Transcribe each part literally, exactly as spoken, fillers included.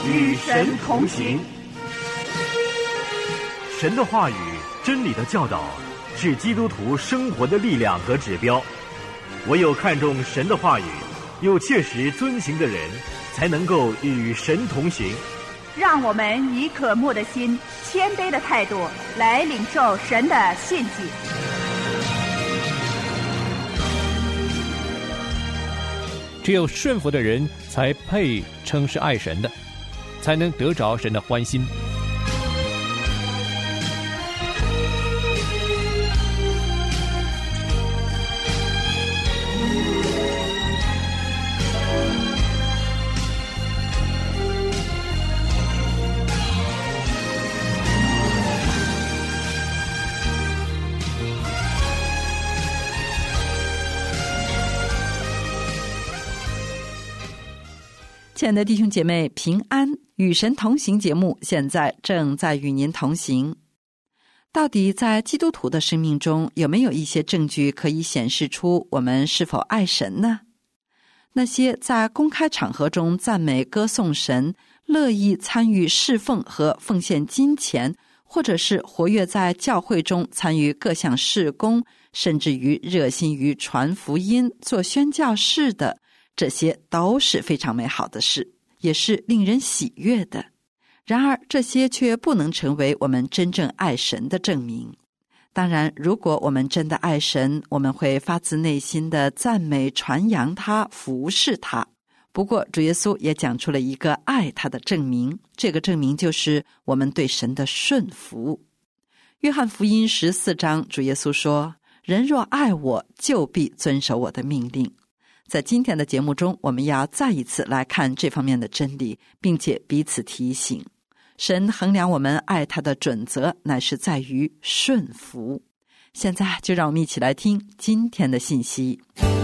与神同行。 神的话语、真理的教导是基督徒生活的力量和指标。唯有看重神的话语，又切实遵行的人，才能够与神同行。 让我们以渴慕的心、谦卑的态度来领受神的信息。 只有顺服的人才配称是爱神的，才能得着神的欢心。 亲爱的弟兄姐妹平安，与神同行节目现在正在与您同行。到底在基督徒的生命中，有没有一些证据可以显示出我们是否爱神呢？那些在公开场合中赞美歌颂神，乐意参与侍奉和奉献金钱，或者是活跃在教会中参与各项事工，甚至于热心于传福音、做宣教士的，这些都是非常美好的事，也是令人喜悦的。然而这些却不能成为我们真正爱神的证明。当然，如果我们真的爱神，我们会发自内心的赞美、传扬他、服侍他。不过主耶稣也讲出了一个爱他的证明，这个证明就是我们对神的顺服。约翰福音十四章，主耶稣说：人若爱我，就必遵守我的命令。在今天的节目中，我们要再一次来看这方面的真理，并且彼此提醒。神衡量我们爱他的准则，乃是在于顺服。现在就让我们一起来听今天的信息。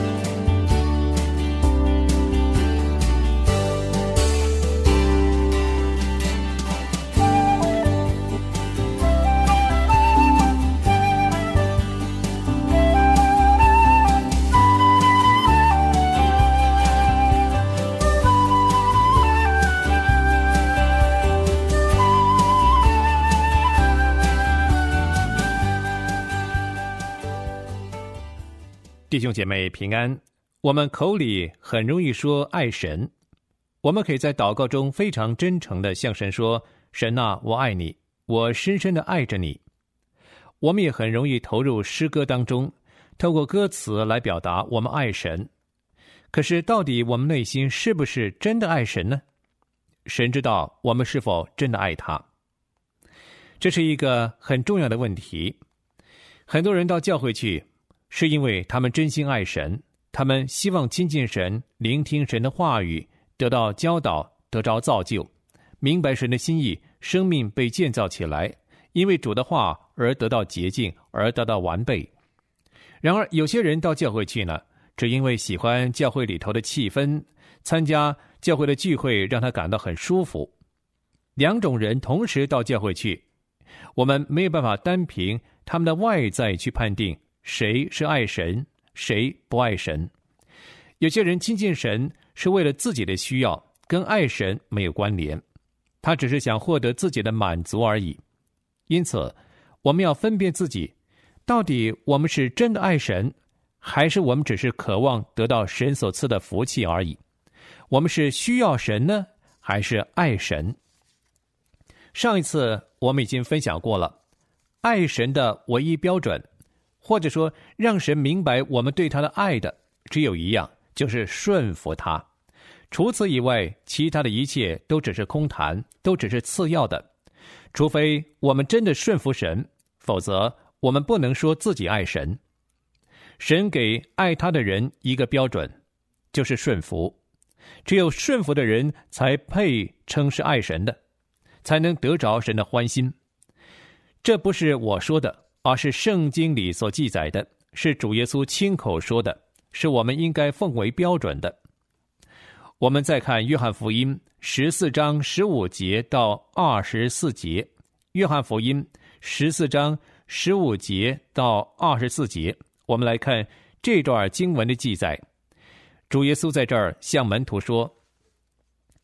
弟兄姐妹平安。我们口里很容易说爱神，我们可以在祷告中非常真诚地向神说：神啊，我爱你，我深深地爱着你。我们也很容易投入诗歌当中，透过歌词来表达我们爱神。可是到底我们内心是不是真的爱神呢？神知道我们是否真的爱他。这是一个很重要的问题。很多人到教会去，是因为他们真心爱神，他们希望亲近神，聆听神的话语，得到教导，得着造就，明白神的心意，生命被建造起来，因为主的话而得到洁净，而得到完备。然而有些人到教会去呢，只因为喜欢教会里头的气氛，参加教会的聚会让他感到很舒服。两种人同时到教会去，我们没有办法单凭他们的外在去判定谁是爱神，谁不爱神。有些人亲近神是为了自己的需要，跟爱神没有关联，他只是想获得自己的满足而已。因此我们要分辨自己，到底我们是真的爱神，还是我们只是渴望得到神所赐的福气而已。我们是需要神呢，还是爱神？上一次我们已经分享过了，爱神的唯一标准，或者说让神明白我们对他的爱的，只有一样，就是顺服他。除此以外，其他的一切都只是空谈，都只是次要的。除非我们真的顺服神，否则我们不能说自己爱神。神给爱他的人一个标准，就是顺服。只有顺服的人才配称是爱神的，才能得着神的欢心。这不是我说的，而是圣经里所记载的，是主耶稣亲口说的，是我们应该奉为标准的。我们再看约翰福音十四章十五节到二十四节，约翰福音十四章十五节到二十四节，我们来看这段经文的记载。主耶稣在这儿向门徒说：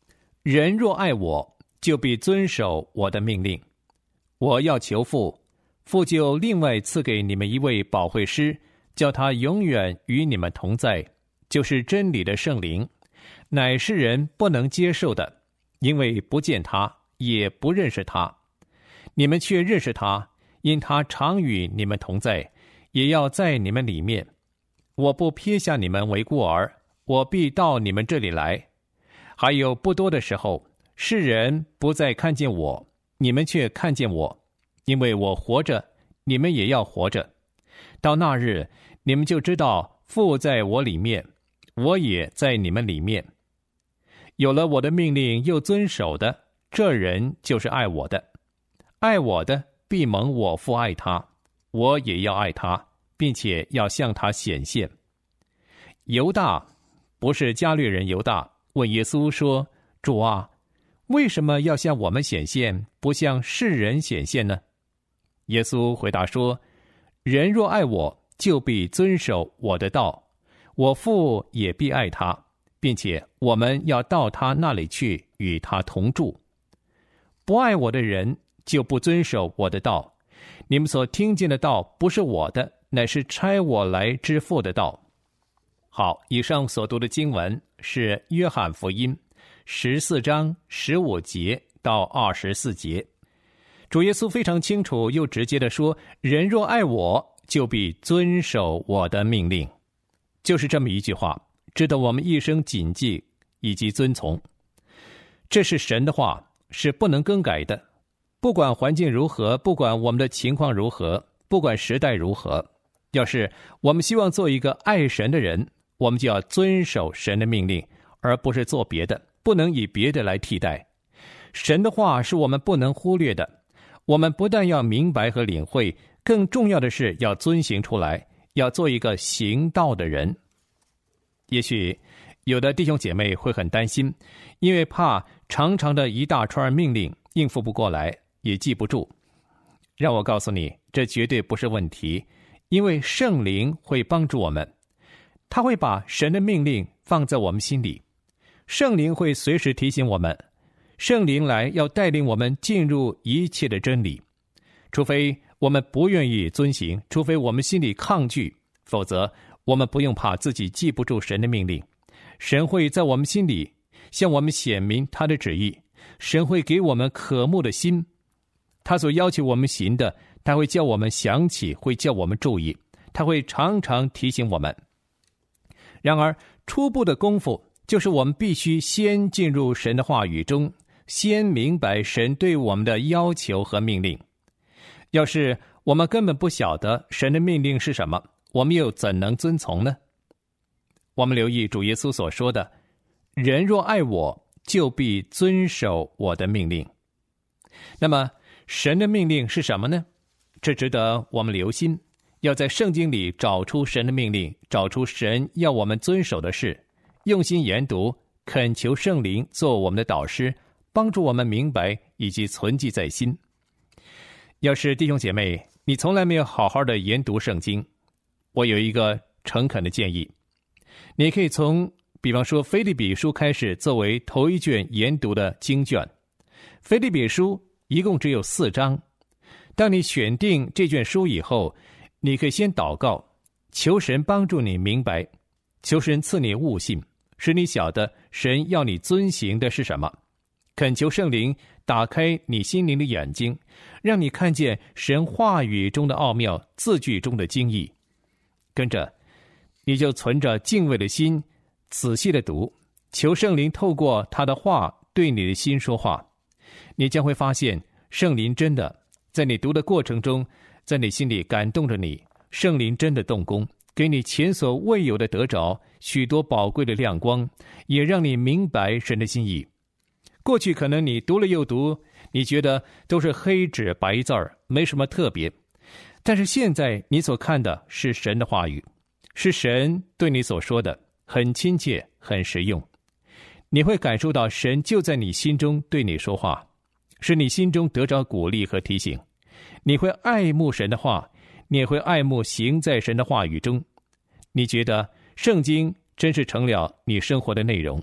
人若爱我，就必遵守我的命令。我要求父，父就另外赐给你们一位保惠师，叫他永远与你们同在，就是真理的圣灵，乃是人不能接受的，因为不见他，也不认识他。你们却认识他，因他常与你们同在，也要在你们里面。我不撇下你们为孤儿，我必到你们这里来。还有不多的时候，世人不再看见我，你们却看见我，因为我活着，你们也要活着。到那日，你们就知道父在我里面，我也在你们里面。有了我的命令又遵守的，这人就是爱我的。爱我的，必蒙我父爱他，我也要爱他，并且要向他显现。犹大，不是加略人犹大，问耶稣说：主啊，为什么要向我们显现，不向世人显现呢？耶稣回答说：人若爱我，就必遵守我的道，我父也必爱他，并且我们要到他那里去，与他同住。不爱我的人，就不遵守我的道。你们所听见的道不是我的，乃是差我来之父的道。好，以上所读的经文是约翰福音十四章十五节到二十四节。主耶稣非常清楚又直接地说：人若爱我，就必遵守我的命令。就是这么一句话，值得我们一生谨记以及遵从。这是神的话，是不能更改的。不管环境如何，不管我们的情况如何，不管时代如何，要是我们希望做一个爱神的人，我们就要遵守神的命令，而不是做别的，不能以别的来替代。神的话是我们不能忽略的，我们不但要明白和领会，更重要的是要遵行出来，要做一个行道的人。也许有的弟兄姐妹会很担心，因为怕长长的一大串命令应付不过来，也记不住。让我告诉你，这绝对不是问题，因为圣灵会帮助我们，他会把神的命令放在我们心里，圣灵会随时提醒我们，圣灵来要带领我们进入一切的真理。除非我们不愿意遵行，除非我们心里抗拒，否则我们不用怕自己记不住神的命令。神会在我们心里向我们显明他的旨意，神会给我们渴慕的心，他所要求我们行的，他会叫我们想起，会叫我们注意，他会常常提醒我们。然而初步的功夫就是我们必须先进入神的话语中，先明白神对我们的要求和命令。要是我们根本不晓得神的命令是什么，我们又怎能遵从呢？我们留意主耶稣所说的：人若爱我，就必遵守我的命令。那么神的命令是什么呢？这值得我们留心，要在圣经里找出神的命令，找出神要我们遵守的事，用心研读，恳求圣灵做我们的导师，帮助我们明白以及存记在心。要是弟兄姐妹，你从来没有好好的研读圣经，我有一个诚恳的建议，你可以从比方说腓立比书开始作为头一卷研读的经卷。腓立比书一共只有四章，当你选定这卷书以后，你可以先祷告，求神帮助你明白，求神赐你悟性，使你晓得神要你遵行的是什么。恳求圣灵打开你心灵的眼睛，让你看见神话语中的奥妙，字句中的精义。跟着你就存着敬畏的心仔细的读，求圣灵透过他的话对你的心说话。你将会发现圣灵真的在你读的过程中，在你心里感动着你，圣灵真的动工，给你前所未有的得着许多宝贵的亮光，也让你明白神的心意。过去可能你读了又读，你觉得都是黑纸白字儿，没什么特别，但是现在你所看的是神的话语，是神对你所说的，很亲切，很实用。你会感受到神就在你心中对你说话，使你心中得着鼓励和提醒。你会爱慕神的话，你也会爱慕行在神的话语中。你觉得圣经真是成了你生活的内容，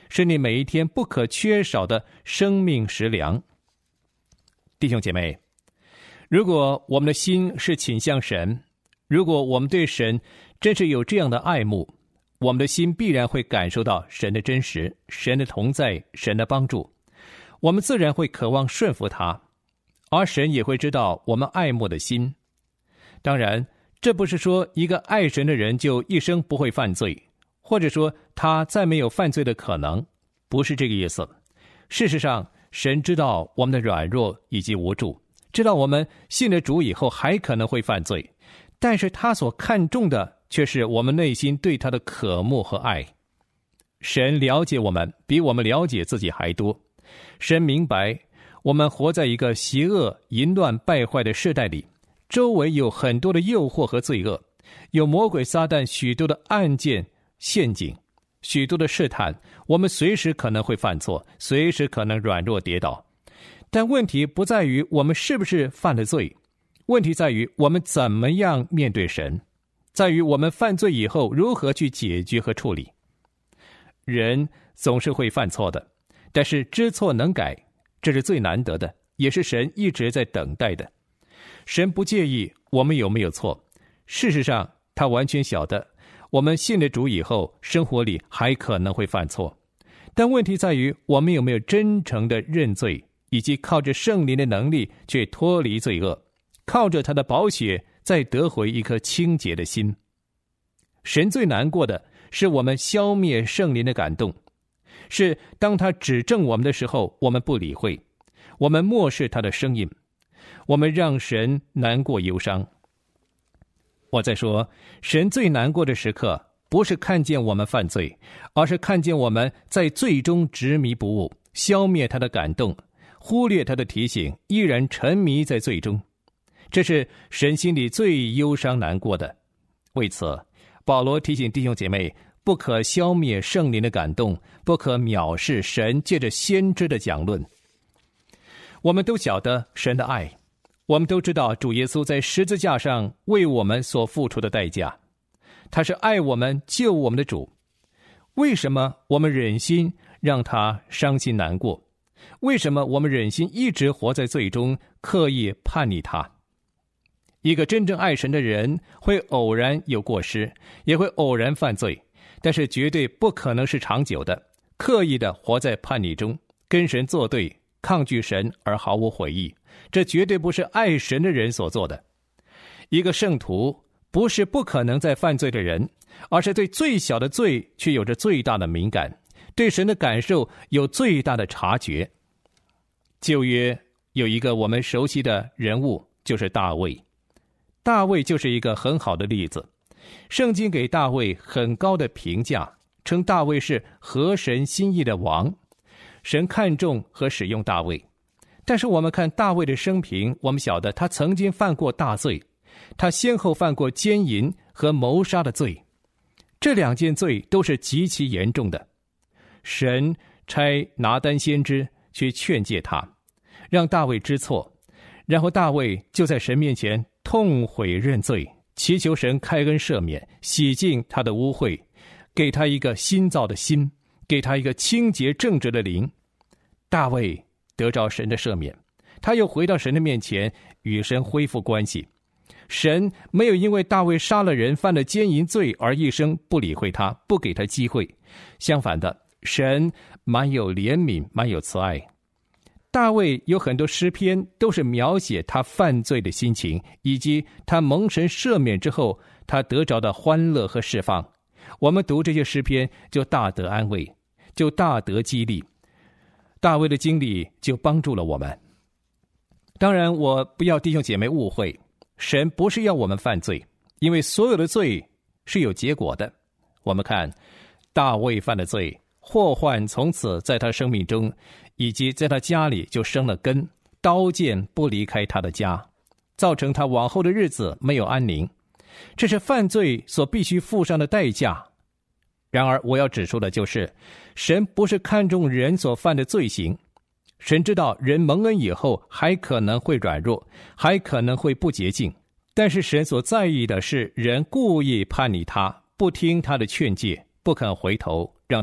是你每一天不可缺少的生命食粮。弟兄姐妹，如果我们的心是倾向神，如果我们对神真是有这样的爱慕，我们的心必然会感受到神的真实，神的同在，神的帮助，我们自然会渴望顺服他，而神也会知道我们爱慕的心。当然，这不是说一个爱神的人就一生不会犯罪，或者说他再没有犯罪的可能，不是这个意思。事实上，神知道我们的软弱以及无助，知道我们信了主以后还可能会犯罪，但是他所看重的却是我们内心对他的渴慕和爱。神了解我们比我们了解自己还多，神明白我们活在一个邪恶、淫乱、败坏的世代里，周围有很多的诱惑和罪恶，有魔鬼撒旦许多的暗箭陷阱，许多的试探，我们随时可能会犯错，随时可能软弱跌倒。但问题不在于我们是不是犯了罪，问题在于我们怎么样面对神，在于我们犯罪以后如何去解决和处理。人总是会犯错的，但是知错能改，这是最难得的，也是神一直在等待的。神不介意我们有没有错，事实上他完全晓得我们信了主以后，生活里还可能会犯错，但问题在于我们有没有真诚的认罪，以及靠着圣灵的能力去脱离罪恶，靠着他的宝血再得回一颗清洁的心。神最难过的是我们消灭圣灵的感动，是当他指正我们的时候，我们不理会，我们漠视他的声音，我们让神难过忧伤。我在说，神最难过的时刻不是看见我们犯罪，而是看见我们在罪中执迷不悟，消灭他的感动，忽略他的提醒，依然沉迷在罪中。这是神心里最忧伤难过的。为此，保罗提醒弟兄姐妹，不可消灭圣灵的感动，不可藐视神借着先知的讲论。我们都晓得神的爱，我们都知道主耶稣在十字架上为我们所付出的代价，他是爱我们救我们的主。为什么我们忍心让他伤心难过？为什么我们忍心一直活在罪中，刻意叛逆他？一个真正爱神的人会偶然有过失，也会偶然犯罪，但是绝对不可能是长久的，刻意的活在叛逆中，跟神作对，抗拒神而毫无悔意，这绝对不是爱神的人所做的。一个圣徒不是不可能在犯罪的人，而是对最小的罪却有着最大的敏感，对神的感受有最大的察觉。旧约有一个我们熟悉的人物，就是大卫。大卫就是一个很好的例子，圣经给大卫很高的评价，称大卫是合神心意的王，神看重和使用大卫。但是我们看大卫的生平，我们晓得他曾经犯过大罪，他先后犯过奸淫和谋杀的罪，这两件罪都是极其严重的。神差拿单先知去劝诫他，让大卫知错，然后大卫就在神面前痛悔认罪，祈求神开恩赦免，洗净他的污秽，给他一个新造的心，给他一个清洁正直的灵。大卫得着神的赦免，他又回到神的面前，与神恢复关系。神没有因为大卫杀了人，犯了奸淫罪而一生不理会他，不给他机会。相反的，神蛮有怜悯，蛮有慈爱。大卫有很多诗篇都是描写他犯罪的心情，以及他蒙神赦免之后他得着的欢乐和释放。我们读这些诗篇就大得安慰，就大得激励。大卫的经历就帮助了我们。当然，我不要弟兄姐妹误会，神不是要我们犯罪，因为所有的罪是有结果的。我们看大卫犯了罪，祸患从此在他生命中以及在他家里就生了根，刀剑不离开他的家，造成他往后的日子没有安宁，这是犯罪所必须付上的代价。然而我要指出的就是，神不是看重人所犯的罪行，神知道人蒙恩以后还可能会软弱，还可能会不洁净，但是神所在意的是人故意叛逆他，不听他的劝诫，不肯回头，让他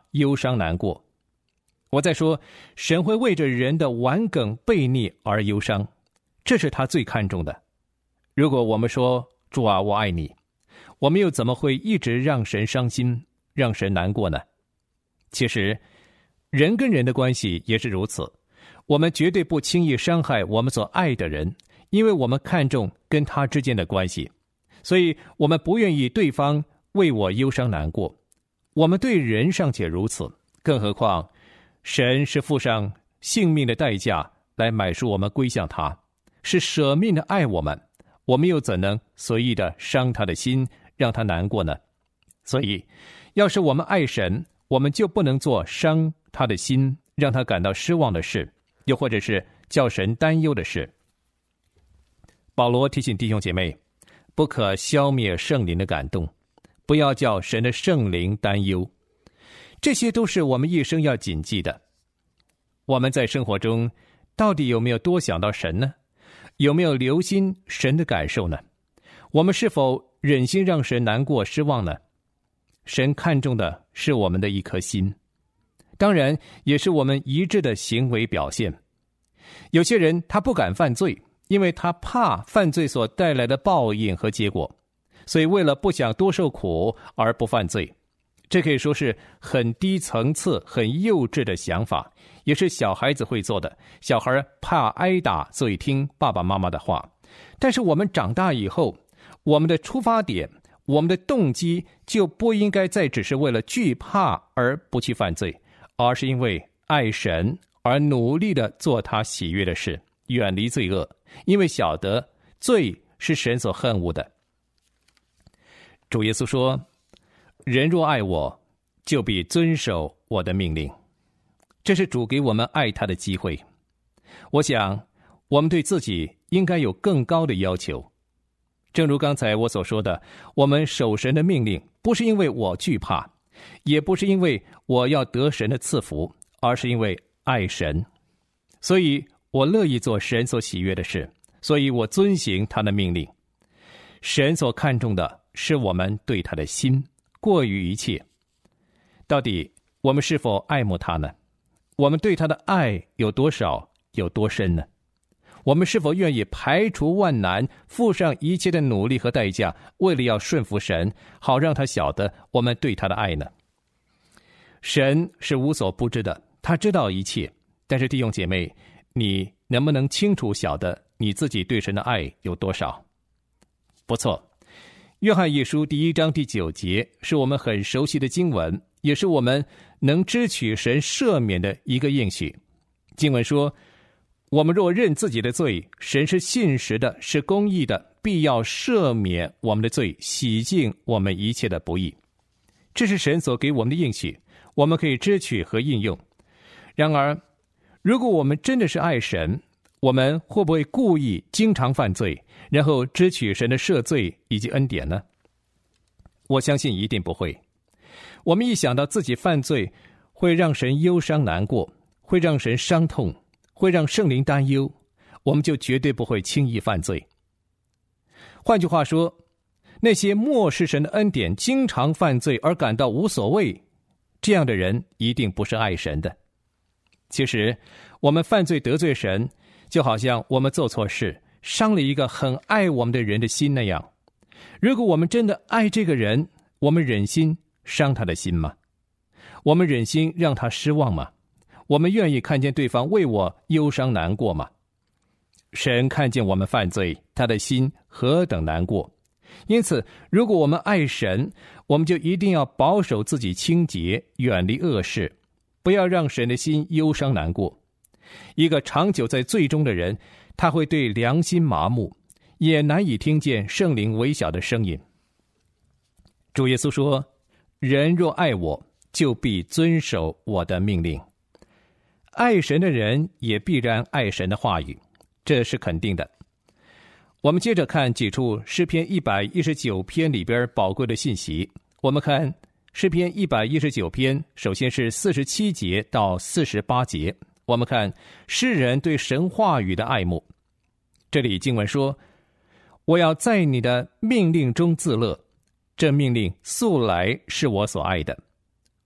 忧伤难过。我在说，神会为着人的顽梗悖逆而忧伤，这是他最看重的。如果我们说主啊，我爱你，我们又怎么会一直让神伤心，让神难过呢？其实人跟人的关系也是如此，我们绝对不轻易伤害我们所爱的人，因为我们看重跟他之间的关系，所以我们不愿意对方为我忧伤难过。我们对人尚且如此，更何况神是付上性命的代价来买赎我们归向他，是舍命的爱我们，我们又怎能随意的伤他的心，让他难过呢？所以要是我们爱神，我们就不能做伤他的心，让他感到失望的事，又或者是叫神担忧的事。保罗提醒弟兄姐妹，不可消灭圣灵的感动，不要叫神的圣灵担忧。这些都是我们一生要谨记的。我们在生活中到底有没有多想到神呢？有没有留心神的感受呢？我们是否忍心让神难过失望呢？神看重的是我们的一颗心，当然也是我们一致的行为表现。有些人他不敢犯罪，因为他怕犯罪所带来的报应和结果，所以为了不想多受苦而不犯罪。这可以说是很低层次、很幼稚的想法，也是小孩子会做的。小孩怕挨打，所以听爸爸妈妈的话。但是我们长大以后，我们的出发点，我们的动机就不应该再只是为了惧怕而不去犯罪，而是因为爱神而努力的做他喜悦的事，远离罪恶，因为晓得罪是神所恨恶的。主耶稣说，人若爱我，就必遵守我的命令。这是主给我们爱他的机会。我想我们对自己应该有更高的要求。正如刚才我所说的，我们守神的命令，不是因为我惧怕，也不是因为我要得神的赐福，而是因为爱神。所以我乐意做神所喜悦的事，所以我遵行他的命令。神所看重的是我们对他的心，过于一切。到底我们是否爱慕他呢？我们对他的爱有多少，有多深呢？我们是否愿意排除万难，付上一切的努力和代价，为了要顺服神，好让他晓得我们对他的爱呢？神是无所不知的，他知道一切。但是弟兄姐妹，你能不能清楚晓得你自己对神的爱有多少？不错，约翰一书第一章第九节是我们很熟悉的经文，也是我们能支取神赦免的一个应许。经文说，我们若认自己的罪，神是信实的，是公义的，必要赦免我们的罪，洗净我们一切的不义。这是神所给我们的应许，我们可以支取和应用。然而，如果我们真的是爱神，我们会不会故意经常犯罪，然后支取神的赦罪以及恩典呢？我相信一定不会。我们一想到自己犯罪会让神忧伤难过，会让神伤痛，会让圣灵担忧，我们就绝对不会轻易犯罪。换句话说，那些漠视神的恩典，经常犯罪而感到无所谓，这样的人一定不是爱神的。其实我们犯罪得罪神，就好像我们做错事，伤了一个很爱我们的人的心那样。如果我们真的爱这个人，我们忍心伤他的心吗？我们忍心让他失望吗？我们愿意看见对方为我忧伤难过吗？神看见我们犯罪，他的心何等难过。因此，如果我们爱神，我们就一定要保守自己清洁，远离恶事，不要让神的心忧伤难过。一个长久在罪中的人，他会对良心麻木，也难以听见圣灵微小的声音。主耶稣说，人若爱我，就必遵守我的命令。爱神的人也必然爱神的话语，这是肯定的。我们接着看几处诗篇一百一十九篇里边宝贵的信息。我们看诗篇一百一十九篇，首先是四十七节到四十八节。我们看诗人对神话语的爱慕。这里经文说，我要在你的命令中自乐，这命令素来是我所爱的。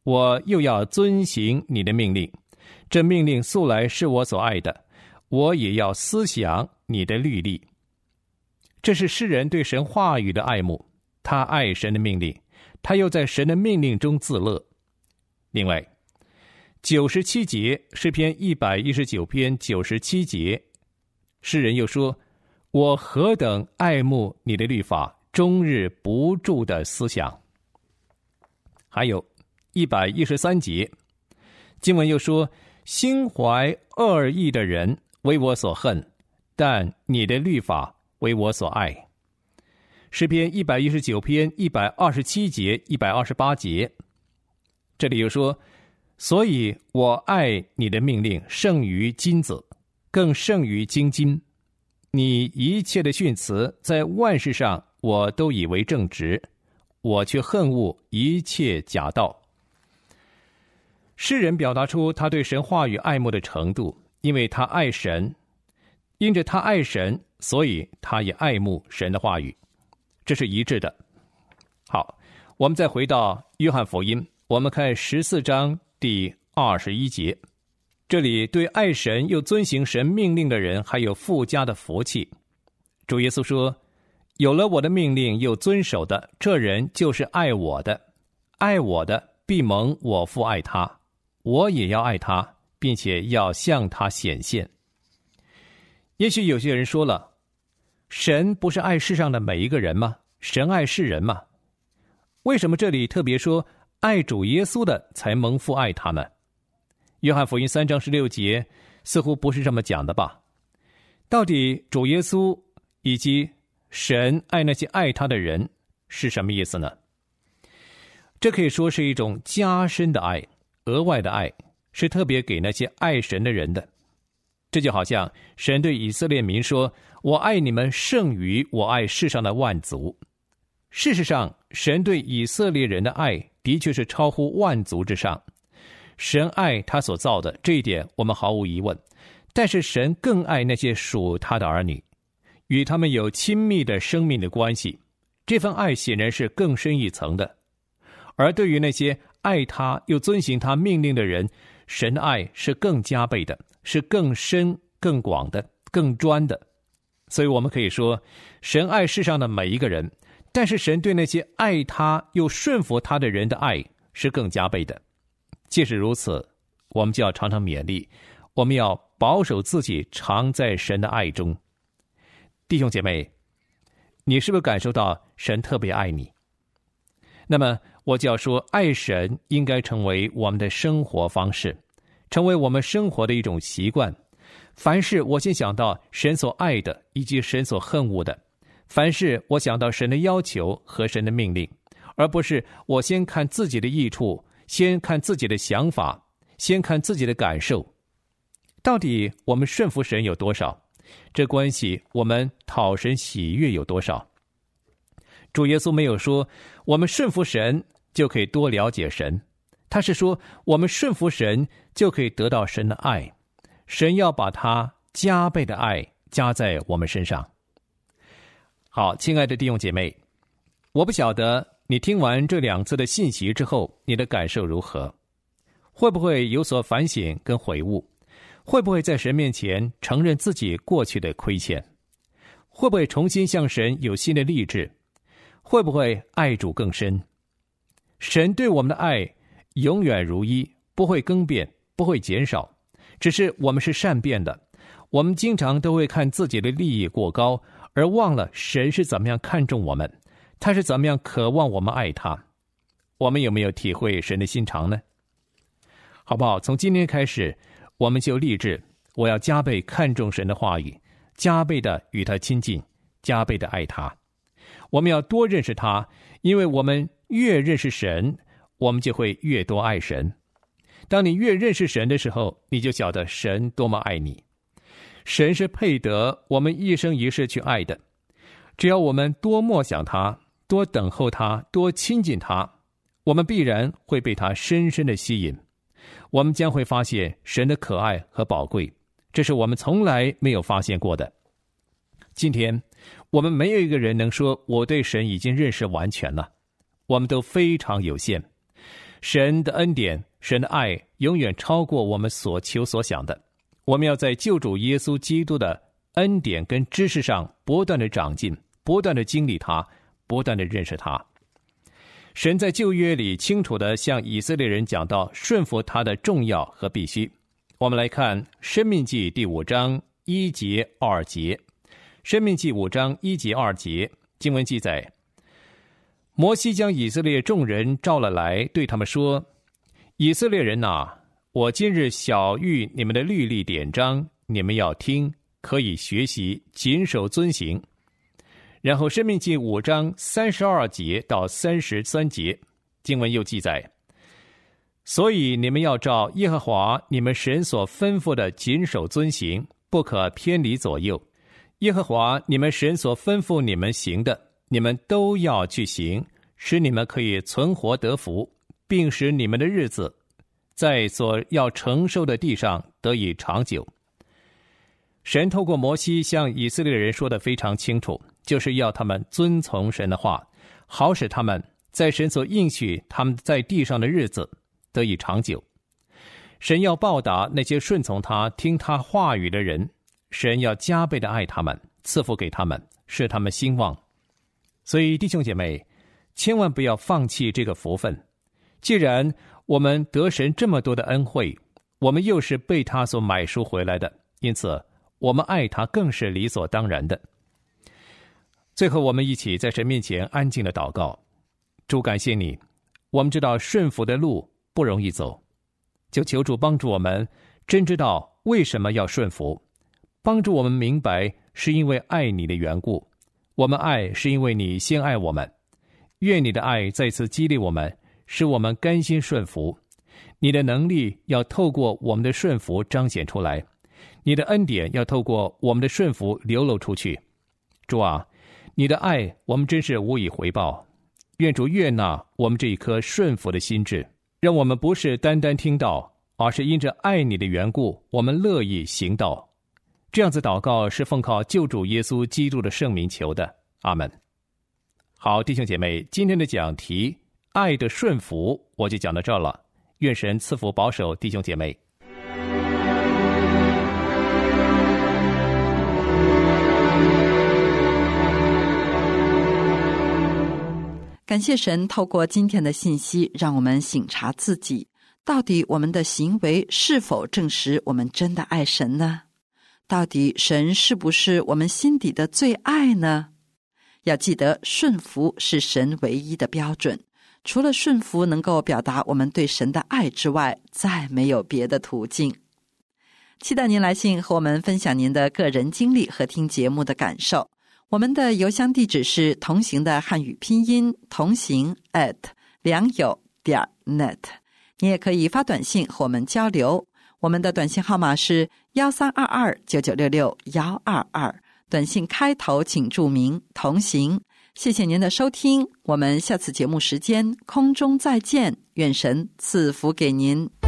我又要遵行你的命令。这命令素来是我所爱的，我也要思想你的律例。这是诗人对神话语的爱慕，他爱神的命令，他又在神的命令中自乐。另外，九十七节，诗篇一百一十九篇九十七节，诗人又说：我何等爱慕你的律法，终日不住的思想。还有一百一十三节，经文又说：心怀恶意的人为我所恨，但你的律法为我所爱。诗篇一百一十九篇一百二十七节一百二十八节，这里又说：所以我爱你的命令胜于金子，更胜于精金。你一切的训词在万事上我都以为正直，我却恨恶一切假道。诗人表达出他对神话语爱慕的程度，因为他爱神，因着他爱神，所以他也爱慕神的话语，这是一致的。好，我们再回到约翰福音，我们看十四章第二十一节，这里对爱神又遵行神命令的人还有附加的福气。主耶稣说：有了我的命令又遵守的，这人就是爱我的，爱我的必蒙我父爱他，我也要爱他，并且要向他显现。也许有些人说了，神不是爱世上的每一个人吗？神爱世人吗？为什么这里特别说爱主耶稣的才蒙父爱他呢？约翰福音三章十六节似乎不是这么讲的吧？到底主耶稣以及神爱那些爱他的人是什么意思呢？这可以说是一种加深的爱，额外的爱，是特别给那些爱神的人的。这就好像神对以色列民说：我爱你们胜于我爱世上的万族。事实上，神对以色列人的爱的确是超乎万族之上。神爱他所造的，这一点我们毫无疑问。但是神更爱那些属他的儿女，与他们有亲密的生命的关系，这份爱显然是更深一层的。而对于那些爱他又遵行他命令的人，神的爱是更加倍的，是更深更广的，更专的。所以我们可以说，神爱世上的每一个人，但是神对那些爱他又顺服他的人的爱是更加倍的。既是如此，我们就要常常勉励，我们要保守自己常在神的爱中。弟兄姐妹，你是不是感受到神特别爱你？那么我就要说，爱神应该成为我们的生活方式，成为我们生活的一种习惯。凡事我先想到神所爱的以及神所恨恶的，凡事我想到神的要求和神的命令，而不是我先看自己的益处，先看自己的想法，先看自己的感受。到底我们顺服神有多少？这关系我们讨神喜悦有多少？主耶稣没有说我们顺服神就可以多了解神，他是说我们顺服神就可以得到神的爱，神要把他加倍的爱加在我们身上。好，亲爱的弟兄姐妹，我不晓得你听完这两次的信息之后，你的感受如何？会不会有所反省跟悔悟？会不会在神面前承认自己过去的亏欠？会不会重新向神有新的立志？会不会爱主更深？神对我们的爱永远如一，不会更变，不会减少，只是我们是善变的。我们经常都会看自己的利益过高，而忘了神是怎么样看重我们，他是怎么样渴望我们爱他。我们有没有体会神的心肠呢？好不好？从今天开始，我们就立志，我要加倍看重神的话语，加倍的与他亲近，加倍的爱他。我们要多认识他，因为我们越认识神，我们就会越多爱神。当你越认识神的时候，你就晓得神多么爱你。神是配得我们一生一世去爱的。只要我们多默想他，多等候他，多亲近他，我们必然会被他深深的吸引。我们将会发现神的可爱和宝贵，这是我们从来没有发现过的。今天我们没有一个人能说我对神已经认识完全了，我们都非常有限。 神的恩典，神的爱永远超过我们所求所想的。我们要在救主耶稣基督的恩典跟知识上不断的长进，不断的经历他，不断的认识他。神在旧约里清楚地向以色列人讲到顺服他的重要和必须。我们来看申命记第五章一节二节。申命记五章一节二节，经文记载，摩西将以色列众人召了来，对他们说，以色列人哪，我今日晓谕你们的律例典章，你们要听，可以学习，谨守遵行。然后申命记五章三十二节到三十三节，经文又记载，所以你们要照耶和华你们神所吩咐的谨守遵行，不可偏离左右。耶和华你们神所吩咐你们行的，你们都要去行，使你们可以存活得福，并使你们的日子在所要承受的地上得以长久。神透过摩西向以色列人说得非常清楚，就是要他们遵从神的话，好使他们在神所应许他们在地上的日子得以长久。神要报答那些顺从他、听他话语的人，神要加倍的爱他们，赐福给他们，使他们兴旺。所以弟兄姐妹，千万不要放弃这个福分。既然我们得神这么多的恩惠，我们又是被他所买赎回来的，因此我们爱他更是理所当然的。最后，我们一起在神面前安静的祷告。主，感谢你，我们知道顺服的路不容易走，就求主帮助我们真知道为什么要顺服，帮助我们明白是因为爱你的缘故，我们爱是因为你先爱我们。愿你的爱再次激励我们，使我们甘心顺服。你的能力要透过我们的顺服彰显出来，你的恩典要透过我们的顺服流露出去。主啊，你的爱我们真是无以回报，愿主悦纳我们这一颗顺服的心志，让我们不是单单听道，而是因着爱你的缘故，我们乐意行道。这样子祷告是奉靠救主耶稣基督的圣名求的，阿们。好，弟兄姐妹，今天的讲题爱的顺服我就讲到这儿了，愿神赐福保守弟兄姐妹。 感谢神透过今天的信息，让我们省察自己，到底我们的行为是否证实我们真的爱神呢？到底神是不是我们心底的最爱呢？要记得，顺服是神唯一的标准，除了顺服能够表达我们对神的爱之外，再没有别的途径。期待您来信和我们分享您的个人经历和听节目的感受。我们的邮箱地址是同行的汉语拼音同行 at 良友点 net， 你也可以发短信和我们交流。我们的短信号码是一三二二九九六六一二二，短信开头请注明同行。谢谢您的收听，我们下次节目时间空中再见，愿神赐福给您。